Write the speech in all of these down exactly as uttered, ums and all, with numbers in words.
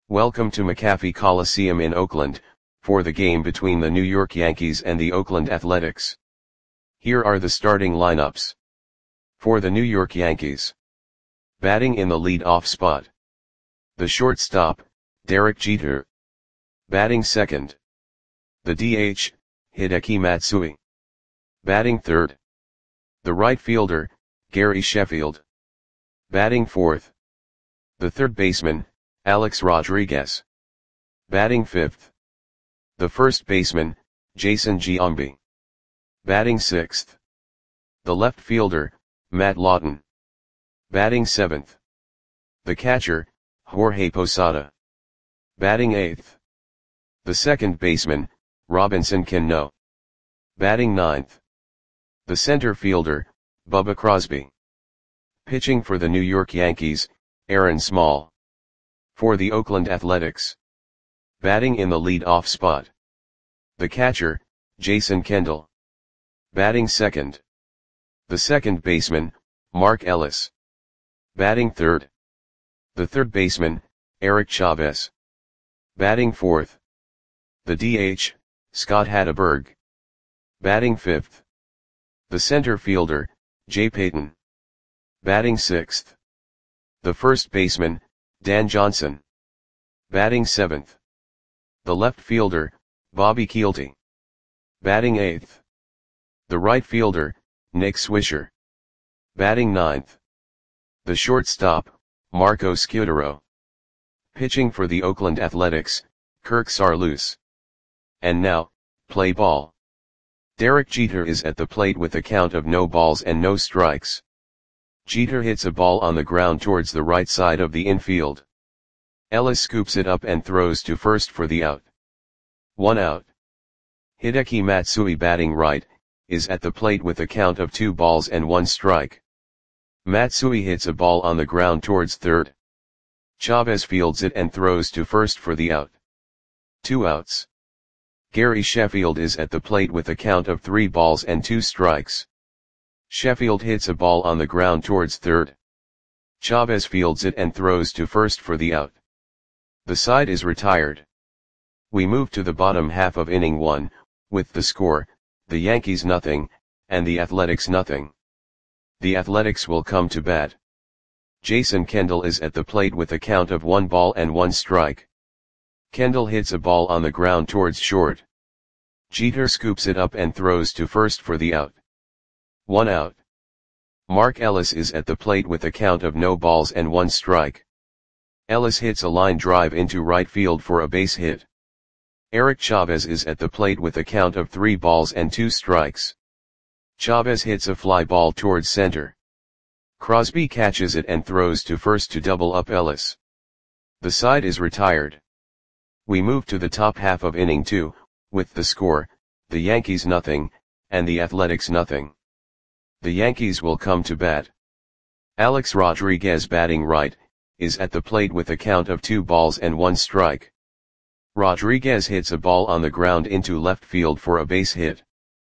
Welcome to McAfee Coliseum in Oakland, for the game between the New York Yankees and the Oakland Athletics. Here are the starting lineups. For the New York Yankees. Batting in the lead-off spot. The shortstop, Derek Jeter. Batting second. The D H, Hideki Matsui. Batting third. The right fielder, Gary Sheffield. Batting fourth. The third baseman, Alex Rodriguez. Batting fifth. The first baseman, Jason Giambi. Batting sixth. The left fielder, Matt Lawton. Batting seventh. The catcher, Jorge Posada. Batting eighth. The second baseman, Robinson Cano. Batting ninth. The center fielder, Bubba Crosby. Pitching for the New York Yankees, Aaron Small. For the Oakland Athletics. Batting in the lead-off spot. The catcher, Jason Kendall. Batting second. The second baseman, Mark Ellis. Batting third. The third baseman, Eric Chavez. Batting fourth. The D H, Scott Hatteberg. Batting fifth. The center fielder, Jay Payton. Batting sixth. The first baseman, Dan Johnson. Batting seventh. The left fielder, Bobby Kielty. Batting eighth. The right fielder, Nick Swisher. Batting ninth. The shortstop, Marco Scutaro. Pitching for the Oakland Athletics, Kirk Saarloos. And now, play ball. Derek Jeter is at the plate with a count of no balls and no strikes. Jeter hits a ball on the ground towards the right side of the infield. Ellis scoops it up and throws to first for the out. One out. Hideki Matsui, batting right, is at the plate with a count of two balls and one strike. Matsui hits a ball on the ground towards third. Chavez fields it and throws to first for the out. Two outs. Gary Sheffield is at the plate with a count of three balls and two strikes. Sheffield hits a ball on the ground towards third. Chavez fields it and throws to first for the out. The side is retired. We move to the bottom half of inning one, with the score, the Yankees nothing, and the Athletics nothing. The Athletics will come to bat. Jason Kendall is at the plate with a count of one ball and one strike. Kendall hits a ball on the ground towards short. Jeter scoops it up and throws to first for the out. One out. Mark Ellis is at the plate with a count of no balls and one strike. Ellis hits a line drive into right field for a base hit. Eric Chavez is at the plate with a count of three balls and two strikes. Chavez hits a fly ball towards center. Crosby catches it and throws to first to double up Ellis. The side is retired. We move to the top half of inning two, with the score, the Yankees nothing, and the Athletics nothing. The Yankees will come to bat. Alex Rodriguez, batting right, is at the plate with a count of two balls and one strike. Rodriguez hits a ball on the ground into left field for a base hit.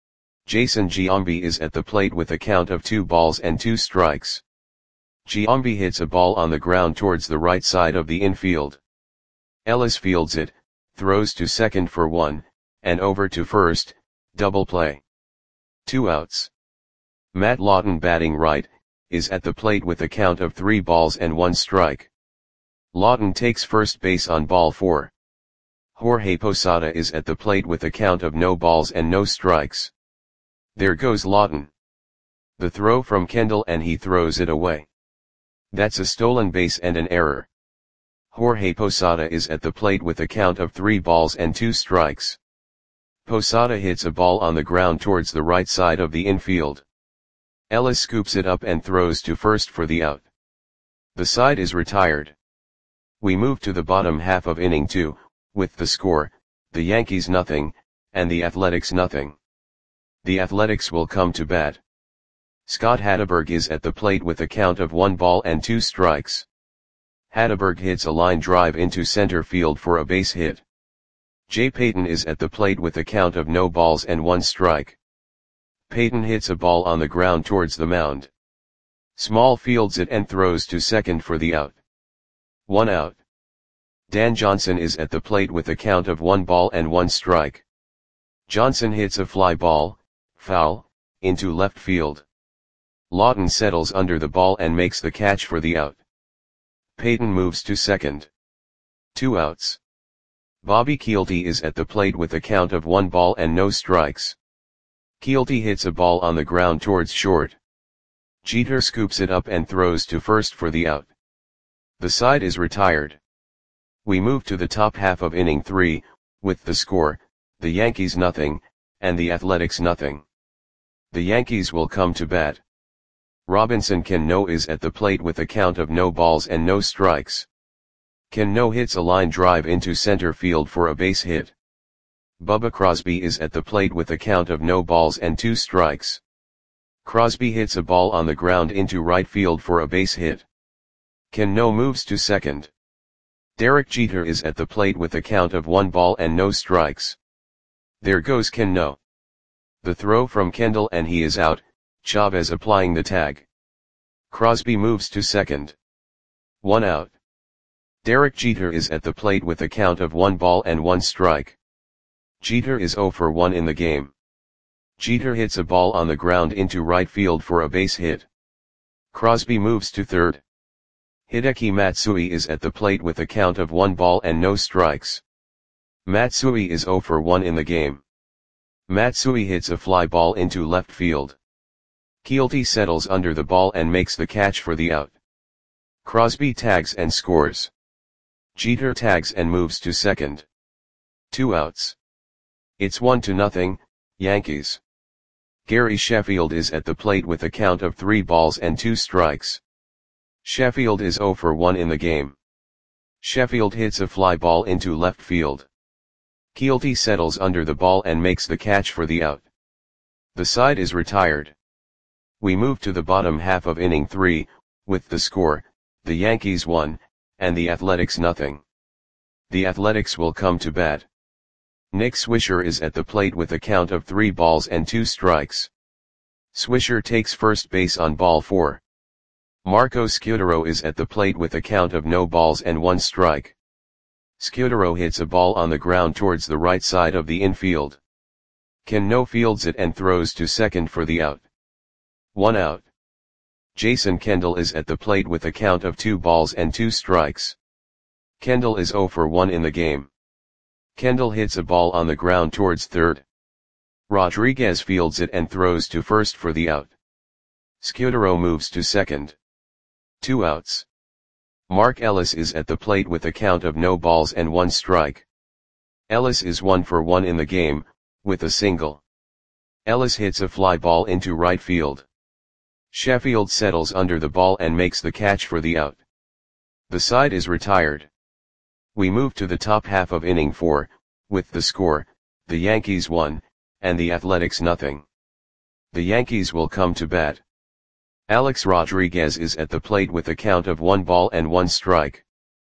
Jason Giambi is at the plate with a count of two balls and two strikes. Giambi hits a ball on the ground towards the right side of the infield. Ellis fields it, throws to second for one, and over to first, double play. Two outs. Matt Lawton, batting right, is at the plate with a count of three balls and one strike. Lawton takes first base on ball four. Jorge Posada is at the plate with a count of no balls and no strikes. There goes Lawton. The throw from Kendall and he throws it away. That's a stolen base and an error. Jorge Posada is at the plate with a count of three balls and two strikes. Posada hits a ball on the ground towards the right side of the infield. Ellis scoops it up and throws to first for the out. The side is retired. We move to the bottom half of inning two, with the score, the Yankees nothing, and the Athletics nothing. The Athletics will come to bat. Scott Hatteberg is at the plate with a count of one ball and two strikes. Hatteberg hits a line drive into center field for a base hit. Jay Payton is at the plate with a count of no balls and one strike. Payton hits a ball on the ground towards the mound. Small fields it and throws to second for the out. One out. Dan Johnson is at the plate with a count of one ball and one strike. Johnson hits a fly ball, foul, into left field. Lawton settles under the ball and makes the catch for the out. Peyton moves to second. Two outs. Bobby Kielty is at the plate with a count of one ball and no strikes. Kielty hits a ball on the ground towards short. Jeter scoops it up and throws to first for the out. The side is retired. We move to the top half of inning three, with the score, the Yankees nothing, and the Athletics nothing. The Yankees will come to bat. Robinson Cano is at the plate with a count of no balls and no strikes. Cano hits a line drive into center field for a base hit. Bubba Crosby is at the plate with a count of no balls and two strikes. Crosby hits a ball on the ground into right field for a base hit. Cano moves to second. Derek Jeter is at the plate with a count of one ball and no strikes. There goes Cano. The throw from Kendall and he is out, Chavez applying the tag. Crosby moves to second. One out. Derek Jeter is at the plate with a count of one ball and one strike. Jeter is oh for one in the game. Jeter hits a ball on the ground into right field for a base hit. Crosby moves to third. Hideki Matsui is at the plate with a count of one ball and no strikes. Matsui is oh for one in the game. Matsui hits a fly ball into left field. Kielty settles under the ball and makes the catch for the out. Crosby tags and scores. Jeter tags and moves to second. Two outs. It's one to nothing, Yankees. Gary Sheffield is at the plate with a count of three balls and two strikes. Sheffield is oh for one in the game. Sheffield hits a fly ball into left field. Kielty settles under the ball and makes the catch for the out. The side is retired. We move to the bottom half of inning three, with the score, the Yankees one, and the Athletics nothing. The Athletics will come to bat. Nick Swisher is at the plate with a count of three balls and two strikes. Swisher takes first base on ball four. Marco Scutaro is at the plate with a count of no balls and one strike. Scutaro hits a ball on the ground towards the right side of the infield. Cano fields it and throws to second for the out. One out. Jason Kendall is at the plate with a count of two balls and two strikes. Kendall is oh for one in the game. Kendall hits a ball on the ground towards third. Rodriguez fields it and throws to first for the out. Scutaro moves to second. Two outs. Mark Ellis is at the plate with a count of no balls and one strike. Ellis is one for one in the game, with a single. Ellis hits a fly ball into right field. Sheffield settles under the ball and makes the catch for the out. The side is retired. We move to the top half of inning four, with the score, the Yankees one, and the Athletics nothing. The Yankees will come to bat. Alex Rodriguez is at the plate with a count of one ball and one strike.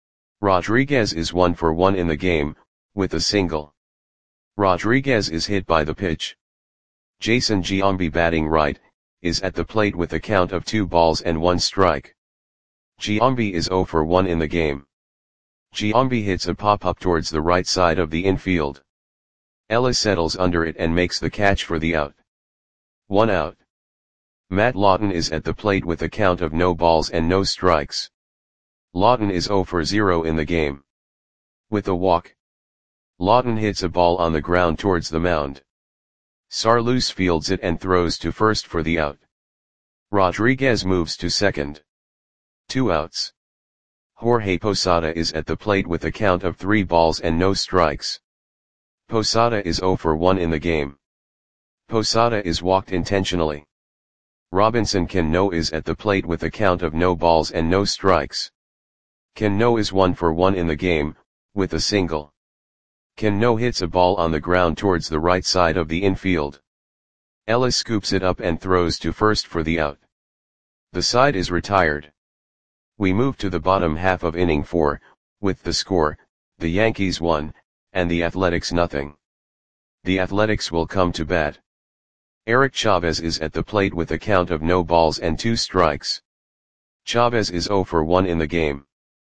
Rodriguez is one for one in the game, with a single. Rodriguez is hit by the pitch. Jason Giambi batting right, is at the plate with a count of two balls and one strike. Giambi is oh for one in the game. Giambi hits a pop-up towards the right side of the infield. Ellis settles under it and makes the catch for the out. One out. Matt Lawton is at the plate with a count of no balls and no strikes. Lawton is oh for zero in the game. With a walk. Lawton hits a ball on the ground towards the mound. Sarloos fields it and throws to first for the out. Rodriguez moves to second. Two outs. Jorge Posada is at the plate with a count of three balls and no strikes. Posada is oh for one in the game. Posada is walked intentionally. Robinson Cano is at the plate with a count of no balls and no strikes. Cano is one for one in the game, with a single. Cano hits a ball on the ground towards the right side of the infield. Ellis scoops it up and throws to first for the out. The side is retired. We move to the bottom half of inning four, with the score, the Yankees one, and the Athletics nothing. The Athletics will come to bat. Eric Chavez is at the plate with a count of no balls and two strikes. Chavez is oh for one in the game.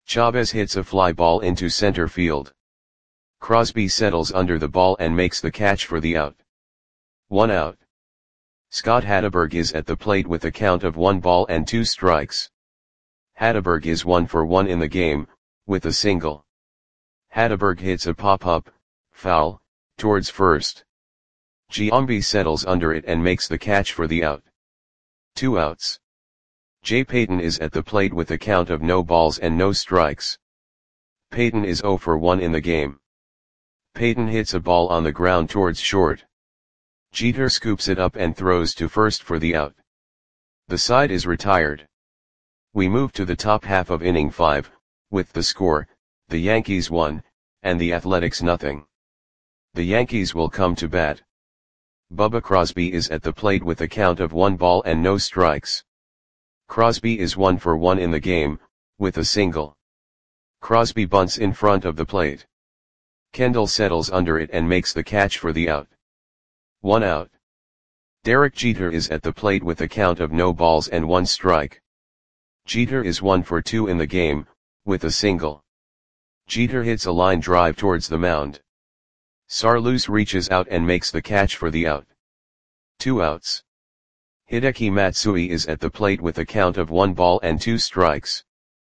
Chavez hits a fly ball into center field. Crosby settles under the ball and makes the catch for the out. One out. Scott Hatteberg is at the plate with a count of one ball and two strikes. Hatteberg is one for one in the game, with a single. Hatteberg hits a pop-up, foul, towards first. Giambi settles under it and makes the catch for the out. Two outs. Jay Payton is at the plate with a count of no balls and no strikes. Payton is zero for one in the game. Payton hits a ball on the ground towards short. Jeter scoops it up and throws to first for the out. The side is retired. We move to the top half of inning five, with the score, the Yankees one, and the Athletics nothing. The Yankees will come to bat. Bubba Crosby is at the plate with a count of one ball and no strikes. Crosby is one for one in the game, with a single. Crosby bunts in front of the plate. Kendall settles under it and makes the catch for the out. One out. Derek Jeter is at the plate with a count of no balls and one strike. Jeter is one for two in the game, with a single. Jeter hits a line drive towards the mound. Sarloos reaches out and makes the catch for the out. Two outs. Hideki Matsui is at the plate with a count of one ball and two strikes.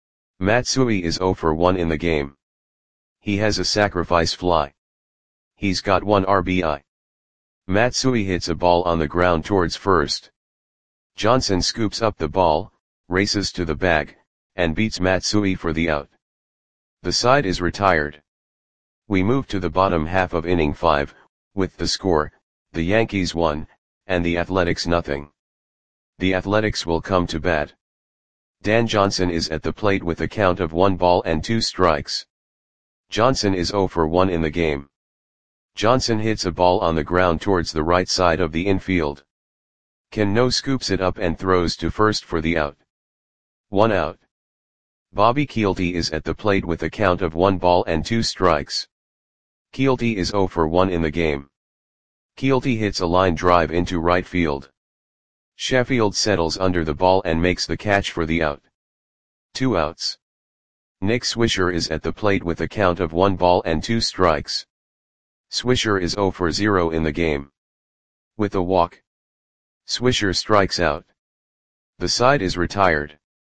Matsui is zero for one in the game. He has a sacrifice fly. He's got one R B I. Matsui hits a ball on the ground towards first. Johnson scoops up the ball, races to the bag, and beats Matsui for the out. The side is retired. We move to the bottom half of inning five, with the score, the Yankees one, and the Athletics nothing. The Athletics will come to bat. Dan Johnson is at the plate with a count of one ball and two strikes. Johnson is zero for one in the game. Johnson hits a ball on the ground towards the right side of the infield. Cano scoops it up and throws to first for the out. One out. Bobby Kielty is at the plate with a count of one ball and two strikes. Kielty is zero for one in the game. Kielty hits a line drive into right field. Sheffield settles under the ball and makes the catch for the out. Two outs. Nick Swisher is at the plate with a count of one ball and two strikes. Swisher is zero for zero in the game. With a walk, Swisher strikes out. The side is retired.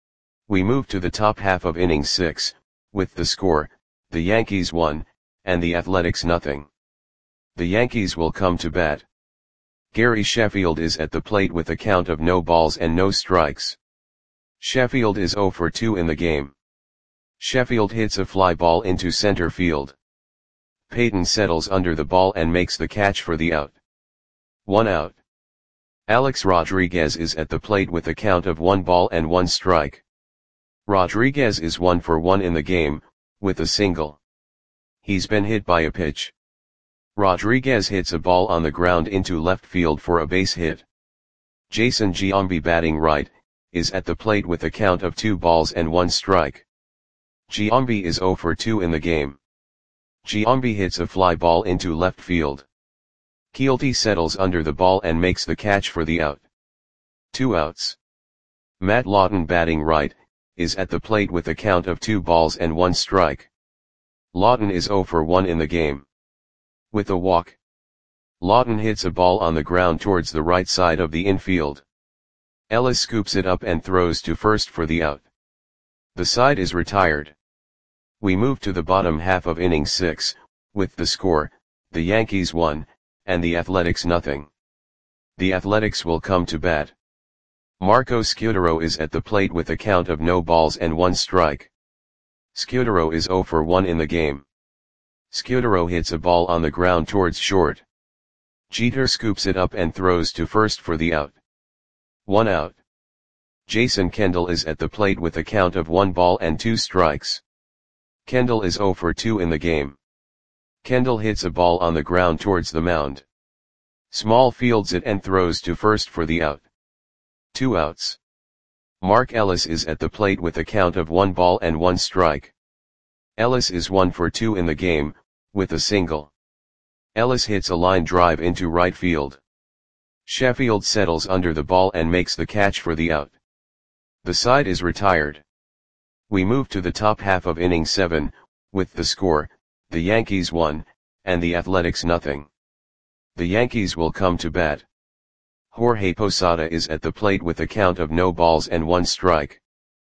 We move to the top half of inning six, with the score, the Yankees one, and the Athletics nothing. The Yankees will come to bat. Gary Sheffield is at the plate with a count of no balls and no strikes. Sheffield is zero for two in the game. Sheffield hits a fly ball into center field. Payton settles under the ball and makes the catch for the out. One out. Alex Rodriguez is at the plate with a count of one ball and one strike. Rodriguez is one for one in the game, with a single. He's been hit by a pitch. Rodriguez hits a ball on the ground into left field for a base hit. Jason Giambi, batting right, is at the plate with a count of two balls and one strike. Giambi is zero for two in the game. Giambi hits a fly ball into left field. Kielty settles under the ball and makes the catch for the out. Two outs. Matt Lawton, batting right, is at the plate with a count of two balls and one strike. Lawton is zero for one in the game. With a walk, Lawton hits a ball on the ground towards the right side of the infield. Ellis scoops it up and throws to first for the out. The side is retired. We move to the bottom half of inning six, with the score, the Yankees one, and the Athletics nothing. The Athletics will come to bat. Marco Scutaro is at the plate with a count of no balls and one strike. Scutaro is zero for one in the game. Scutaro hits a ball on the ground towards short. Jeter scoops it up and throws to first for the out. One out. Jason Kendall is at the plate with a count of one ball and two strikes. Kendall is zero for two in the game. Kendall hits a ball on the ground towards the mound. Small fields it and throws to first for the out. Two outs. Mark Ellis is at the plate with a count of one ball and one strike. Ellis is one for two in the game, with a single. Ellis hits a line drive into right field. Sheffield settles under the ball and makes the catch for the out. The side is retired. We move to the top half of inning seven, with the score, the Yankees one, and the Athletics nothing. The Yankees will come to bat. Jorge Posada is at the plate with a count of no balls and one strike.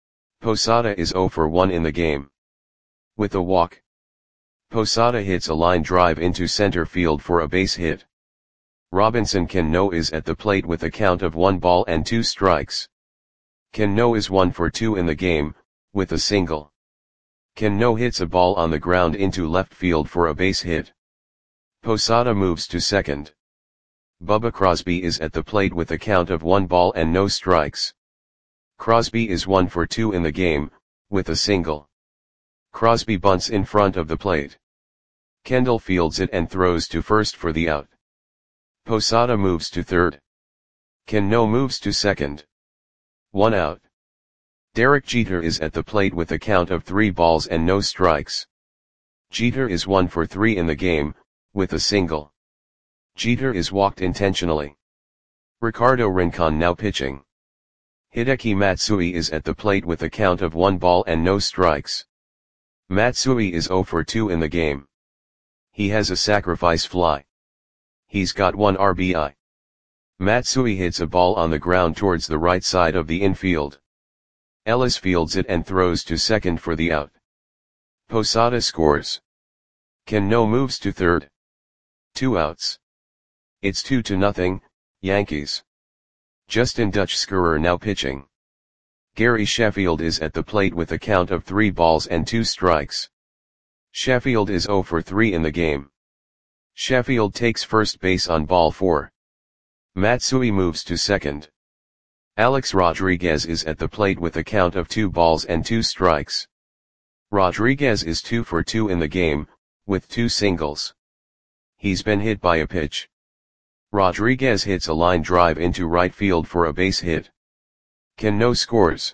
Posada is zero for one in the game. With a walk, Posada hits a line drive into center field for a base hit. Robinson Cano is at the plate with a count of one ball and two strikes. Cano is one for two in the game, with a single. Cano hits a ball on the ground into left field for a base hit. Posada moves to second. Bubba Crosby is at the plate with a count of one ball and no strikes. Crosby is one for two in the game, with a single. Crosby bunts in front of the plate. Kendall fields it and throws to first for the out. Posada moves to third. Cano moves to second. One out. Derek Jeter is at the plate with a count of three balls and no strikes. Jeter is one for three in the game, with a single. Jeter is walked intentionally. Ricardo Rincon now pitching. Hideki Matsui is at the plate with a count of one ball and no strikes. Matsui is zero for two in the game. He has a sacrifice fly. He's got one R B I. Matsui hits a ball on the ground towards the right side of the infield. Ellis fields it and throws to second for the out. Posada scores. Cano moves to third. Two outs. It's two to nothing, Yankees. Justin Dutch Scurer now pitching. Gary Sheffield is at the plate with a count of three balls and two strikes. Sheffield is zero for three in the game. Sheffield takes first base on ball four. Matsui moves to second. Alex Rodriguez is at the plate with a count of two balls and two strikes. Rodriguez is two for two in the game, with two singles. He's been hit by a pitch. Rodriguez hits a line drive into right field for a base hit. Cano scores.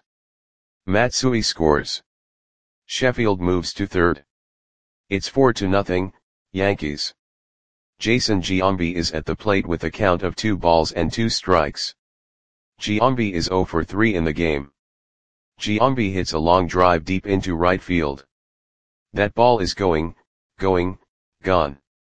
Matsui scores. Sheffield moves to third. It's four to nothing, Yankees. Jason Giambi is at the plate with a count of two balls and two strikes. Giambi is zero for three in the game. Giambi hits a long drive deep into right field. That ball is going, going, gone.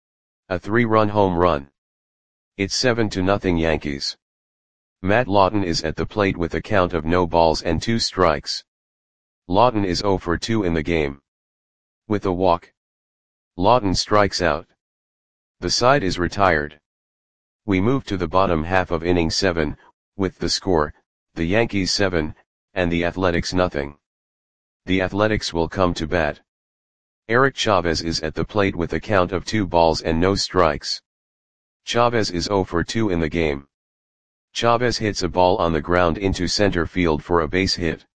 A three-run home run. It's seven to nothing Yankees. Matt Lawton is at the plate with a count of no balls and two strikes. Lawton is zero for two in the game. With a walk, Lawton strikes out. The side is retired. We move to the bottom half of inning seven, with the score, the Yankees seven, and the Athletics nothing. The Athletics will come to bat. Eric Chavez is at the plate with a count of two balls and no strikes. Chavez is zero for two in the game. Chavez hits a ball on the ground into center field for a base hit.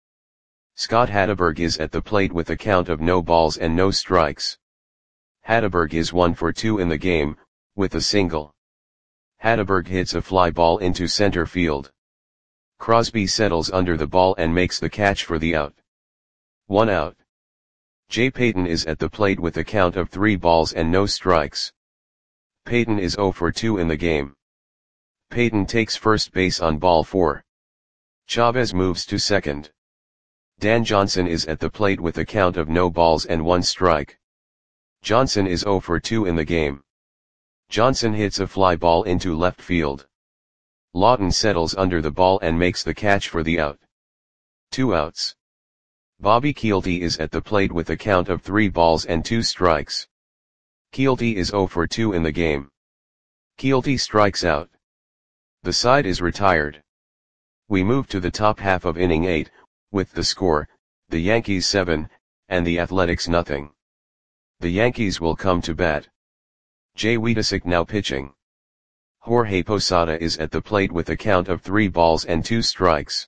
Scott Hatteberg is at the plate with a count of no balls and no strikes. Hatteberg is one for two in the game, with a single. Hatteberg hits a fly ball into center field. Crosby settles under the ball and makes the catch for the out. One out. Jay Payton is at the plate with a count of three balls and no strikes. Payton is zero for two in the game. Payton takes first base on ball four. Chavez moves to second. Dan Johnson is at the plate with a count of no balls and one strike. Johnson is zero for two in the game. Johnson hits a fly ball into left field. Lawton settles under the ball and makes the catch for the out. Two outs. Bobby Kielty is at the plate with a count of three balls and two strikes. Kielty is zero for two in the game. Kielty strikes out. The side is retired. We move to the top half of inning eight, with the score, the Yankees seven, and the Athletics nothing. The Yankees will come to bat. Jay Weedisick now pitching. Jorge Posada is at the plate with a count of three balls and two strikes.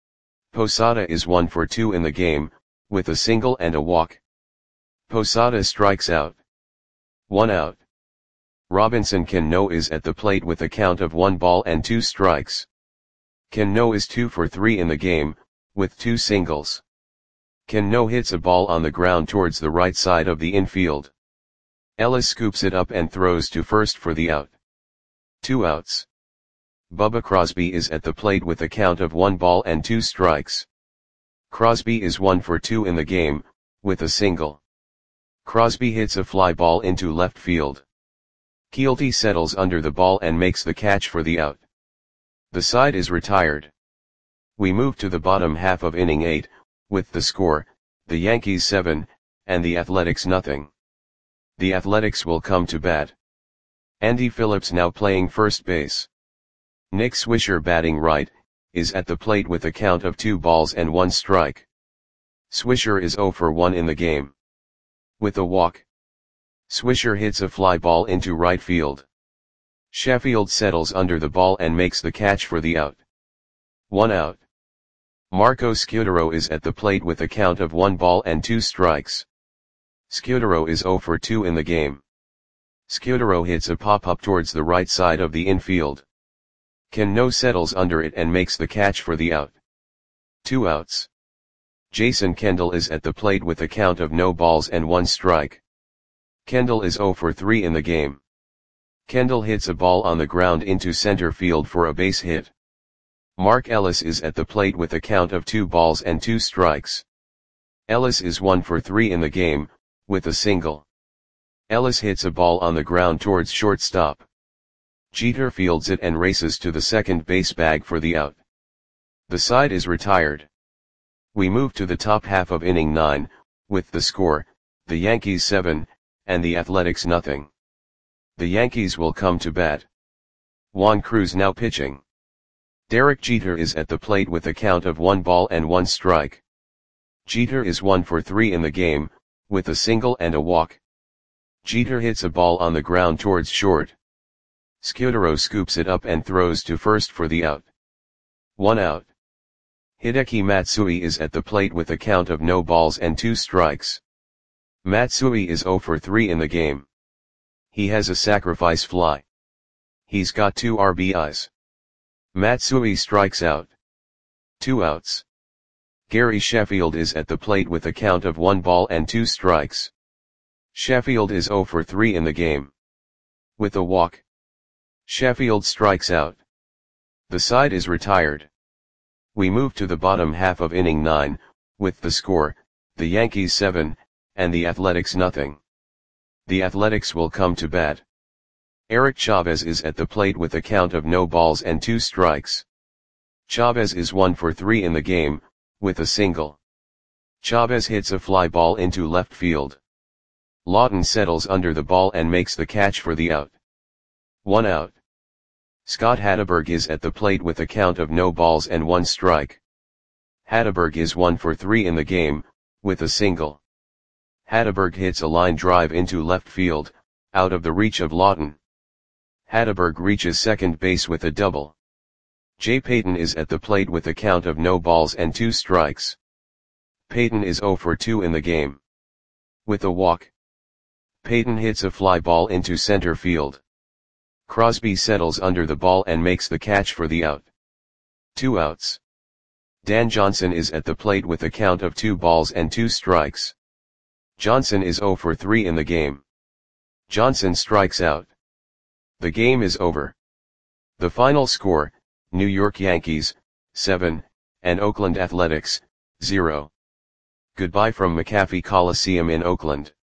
Posada is one for two in the game, with a single and a walk. Posada strikes out. One out. Robinson Cano is at the plate with a count of one ball and two strikes. Cano is two for three in the game, with two singles. Cano hits a ball on the ground towards the right side of the infield. Ellis scoops it up and throws to first for the out. Two outs. Bubba Crosby is at the plate with a count of one ball and two strikes. Crosby is one for two in the game, with a single. Crosby hits a fly ball into left field. Keelty settles under the ball and makes the catch for the out. The side is retired. We move to the bottom half of inning eight, with the score, the Yankees seven, and the Athletics nothing. The Athletics will come to bat. Andy Phillips now playing first base. Nick Swisher batting right, is at the plate with a count of two balls and one strike. Swisher is zero for one in the game. With a walk. Swisher hits a fly ball into right field. Sheffield settles under the ball and makes the catch for the out. One out. Marco Scutaro is at the plate with a count of one ball and two strikes. Scutaro is zero for two in the game. Scutaro hits a pop-up towards the right side of the infield. Cano settles under it and makes the catch for the out. Two outs. Jason Kendall is at the plate with a count of no balls and one strike. Kendall is zero for three in the game. Kendall hits a ball on the ground into center field for a base hit. Mark Ellis is at the plate with a count of two balls and two strikes. Ellis is one for three in the game, with a single. Ellis hits a ball on the ground towards shortstop. Jeter fields it and races to the second base bag for the out. The side is retired. We move to the top half of inning nine, with the score, the Yankees seven, and the Athletics nothing. The Yankees will come to bat. Juan Cruz now pitching. Derek Jeter is at the plate with a count of one ball and one strike. Jeter is one for three in the game, with a single and a walk. Jeter hits a ball on the ground towards short. Scutaro scoops it up and throws to first for the out. One out. Hideki Matsui is at the plate with a count of no balls and two strikes. Matsui is zero for three in the game. He has a sacrifice fly. He's got two R B Is. Matsui strikes out. Two outs. Gary Sheffield is at the plate with a count of one ball and two strikes. Sheffield is zero for three in the game. With a walk. Sheffield strikes out. The side is retired. We move to the bottom half of inning nine, with the score, the Yankees seven, and the Athletics nothing. The Athletics will come to bat. Eric Chavez is at the plate with a count of no balls and two strikes. Chavez is one for three in the game, with a single. Chavez hits a fly ball into left field. Lawton settles under the ball and makes the catch for the out. One out. Scott Hatteberg is at the plate with a count of no balls and one strike. Hatteberg is one for three in the game, with a single. Hatteberg hits a line drive into left field, out of the reach of Lawton. Hatteberg reaches second base with a double. Jay Payton is at the plate with a count of no balls and two strikes. Payton is zero for two in the game. With a walk. Payton hits a fly ball into center field. Crosby settles under the ball and makes the catch for the out. Two outs. Dan Johnson is at the plate with a count of two balls and two strikes. Johnson is zero for three in the game. Johnson strikes out. The game is over. The final score, New York Yankees, seven, and Oakland Athletics, zero. Goodbye from McAfee Coliseum in Oakland.